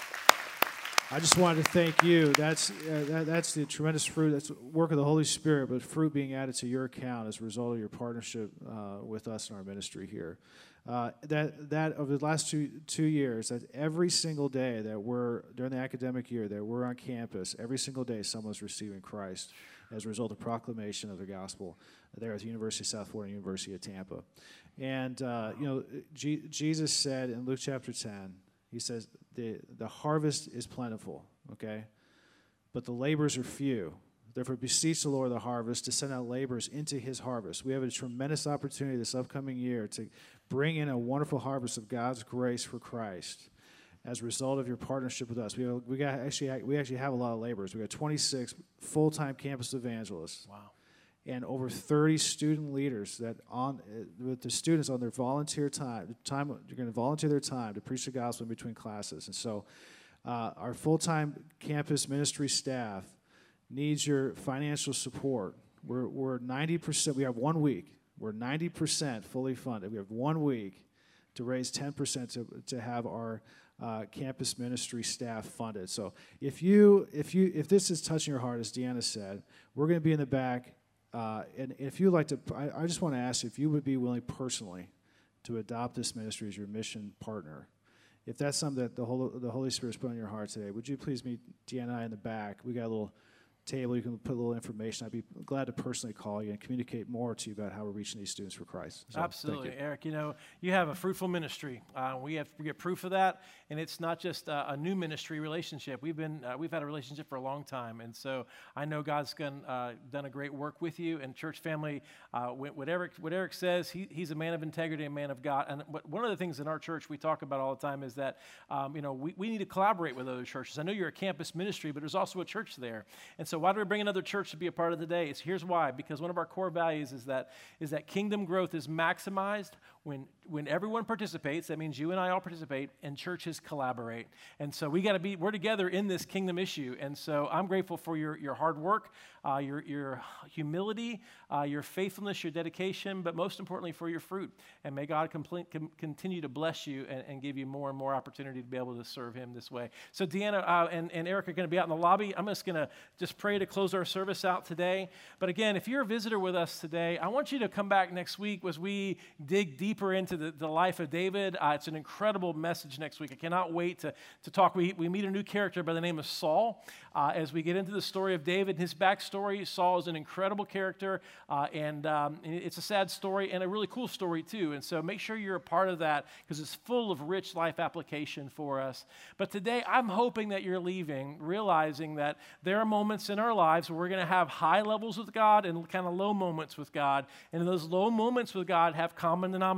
I just wanted to thank you. That's uh, that, that's the tremendous fruit. That's the work of the Holy Spirit, but fruit being added to your account as a result of your partnership uh, with us in our ministry here. Uh, that that over the last two two years, that every single day that we're during the academic year that we're on campus, every single day someone's receiving Christ as a result of proclamation of the gospel there at the University of South Florida, University of Tampa. And uh, you know, G- Jesus said in Luke chapter ten, he says the the harvest is plentiful, okay, but the laborers are few. Therefore, beseech the Lord of the harvest to send out laborers into his harvest. We have a tremendous opportunity this upcoming year to bring in a wonderful harvest of God's grace for Christ as a result of your partnership with us. We have, we got actually we actually have a lot of laborers. We got twenty-six full-time campus evangelists. Wow. And over thirty student leaders that on uh, with the students on their volunteer time, time you're going to volunteer their time to preach the gospel in between classes. And so, uh, our full-time campus ministry staff needs your financial support. We're we're ninety percent. We have one week. We're ninety percent fully funded. We have one week to raise ten percent to to have our uh, campus ministry staff funded. So if you if you if this is touching your heart, as Deanna said, we're going to be in the back. Uh, and if you'd like to, I, I just want to ask if you would be willing personally to adopt this ministry as your mission partner. If that's something that the Holy, the Holy Spirit's put on your heart today, would you please meet Deanna and I in the back? We got a little table. You can put a little information. I'd be glad to personally call you and communicate more to you about how we're reaching these students for Christ. So, Absolutely, thank you. Eric. You know, you have a fruitful ministry. Uh, we have we get proof of that, and it's not just uh, a new ministry relationship. We've been uh, we've had a relationship for a long time, and so I know God's done uh, done a great work with you. And church family, uh, what Eric what Eric says, he, he's a man of integrity, a man of God. And what, one of the things in our church we talk about all the time is that um, you know we, we need to collaborate with other churches. I know you're a campus ministry, but there's also a church there, and so why do we bring another church to be a part of the day? It's here's why. Because one of our core values is that is that kingdom growth is maximized when when everyone participates. That means you and I all participate, and churches collaborate. And so we got to be we're together in this kingdom issue. And so I'm grateful for your your hard work, uh, your your humility, uh, your faithfulness, your dedication, but most importantly for your fruit. And may God complete, com- continue to bless you and, and give you more and more opportunity to be able to serve Him this way. So Deanna uh, and and Eric are going to be out in the lobby. I'm just going to just pray to close our service out today. But again, if you're a visitor with us today, I want you to come back next week as we dig deeper into the, the life of David. Uh, it's an incredible message next week. I cannot wait to, to talk. We, we meet a new character by the name of Saul. Uh, as we get into the story of David and his backstory, Saul is an incredible character, uh, and um, it's a sad story and a really cool story too. And so make sure you're a part of that because it's full of rich life application for us. But today, I'm hoping that you're leaving realizing that there are moments in our lives where we're going to have high levels with God and kind of low moments with God. And those low moments with God have common denominators.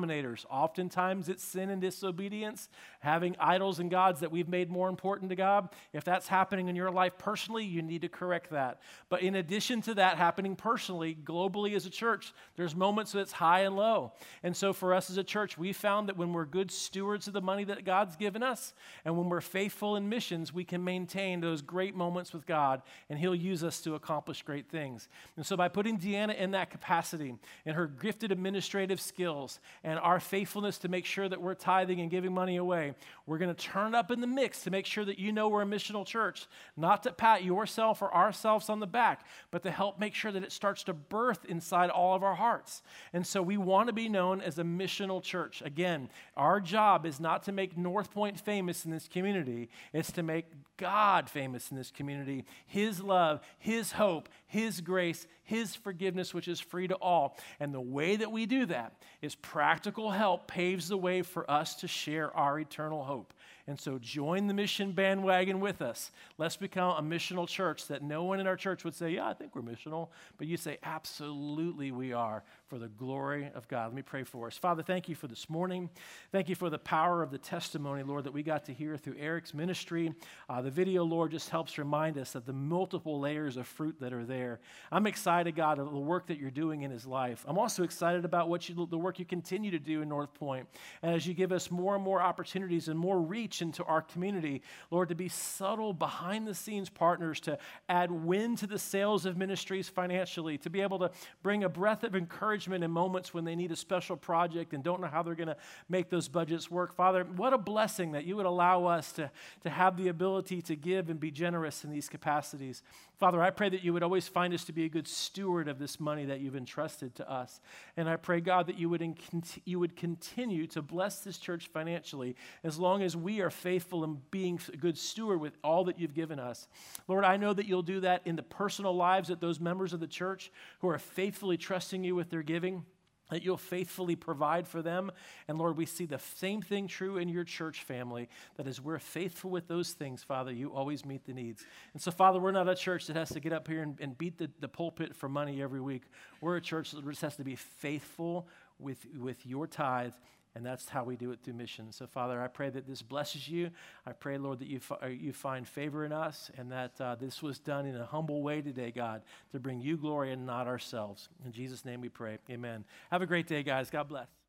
Oftentimes it's sin and disobedience, having idols and gods that we've made more important to God. If that's happening in your life personally, you need to correct that. But in addition to that happening personally, globally as a church, there's moments that's high and low. And so for us as a church, we found that when we're good stewards of the money that God's given us, and when we're faithful in missions, we can maintain those great moments with God, and He'll use us to accomplish great things. And so by putting Deanna in that capacity, and her gifted administrative skills, and our faithfulness to make sure that we're tithing and giving money away, we're going to turn up in the mix to make sure that you know we're a missional church, not to pat yourself or ourselves on the back, but to help make sure that it starts to birth inside all of our hearts. And so we want to be known as a missional church. Again, our job is not to make North Point famous in this community. It's to make God famous in this community. His love, His hope, His grace, His forgiveness, which is free to all. And the way that we do that is practical help paves the way for us to share our eternal hope. And so join the mission bandwagon with us. Let's become a missional church that no one in our church would say, yeah, I think we're missional. But you say, absolutely we are, for the glory of God. Let me pray for us. Father, thank you for this morning. Thank you for the power of the testimony, Lord, that we got to hear through Eric's ministry. Uh, the video, Lord, just helps remind us of the multiple layers of fruit that are there. I'm excited, God, of the work that you're doing in his life. I'm also excited about what you, the work you continue to do in North Point. And as you give us more and more opportunities and more reach into our community, Lord, to be subtle behind-the-scenes partners, to add wind to the sails of ministries financially, to be able to bring a breath of encouragement in moments when they need a special project and don't know how they're going to make those budgets work. Father, what a blessing that you would allow us to, to have the ability to give and be generous in these capacities. Father, I pray that you would always find us to be a good steward of this money that you've entrusted to us. And I pray, God, that you would, in, you would continue to bless this church financially as long as we are faithful in being a good steward with all that you've given us. Lord, I know that you'll do that in the personal lives of those members of the church who are faithfully trusting you with their giving, that you'll faithfully provide for them. And Lord, we see the same thing true in your church family, that as we're faithful with those things, Father, you always meet the needs. And so, Father, we're not a church that has to get up here and, and beat the, the pulpit for money every week. We're a church that just has to be faithful with, with your tithe. And that's how we do it through mission. So, Father, I pray that this blesses you. I pray, Lord, that you, fi- you find favor in us, and that uh, this was done in a humble way today, God, to bring you glory and not ourselves. In Jesus' name we pray. Amen. Have a great day, guys. God bless.